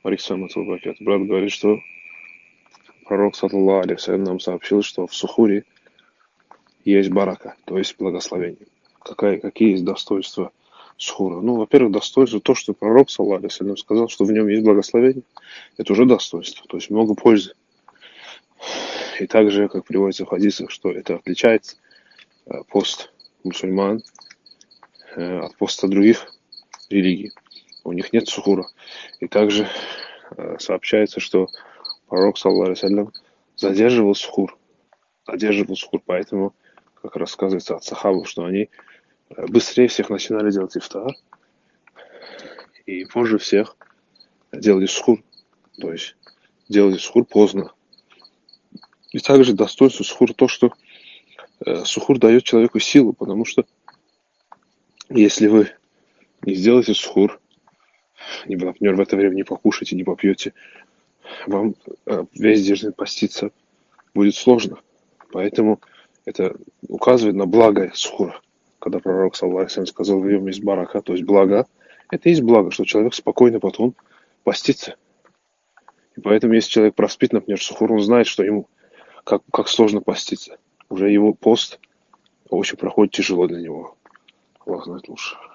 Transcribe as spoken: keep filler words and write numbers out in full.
Алейхиссалам баракат. Брат говорит, что пророк, саллаллаху алейхи вассалям, нам сообщил, что в сухуре есть барака, то есть благословение. Какая, какие есть достоинства сухура? Ну, во-первых, достоинство то, что пророк, саллаллаху алейхи вассалям, сказал, что в нем есть благословение. Это уже достоинство, то есть много пользы. И также, как приводится в хадисах, что это отличает э, пост мусульман э, от поста других религий. У них нет сухура. И также э, сообщается, что пророк, саллаллаху алейхи вассалям, задерживал сухур. Задерживал сухур, поэтому, как рассказывается от сахабов, что они э, быстрее всех начинали делать ифтар, и позже всех делали сухур. То есть делали сухур поздно. И также достоинство сухура то, что э, сухур дает человеку силу, потому что если вы не сделаете сухур, например, в это время не покушаете, не попьете, вам э, весь день поститься будет сложно. Поэтому это указывает на благо сухура. Когда пророк, саллаллаху алейхи вассалям, сказал, в нем есть барака, то есть благо, это и есть благо, что человек спокойно потом постится. И поэтому, если человек проспит, например, сухур, он знает, что ему как, как сложно поститься. Уже его пост очень проходит тяжело для него. Аллах знает лучше.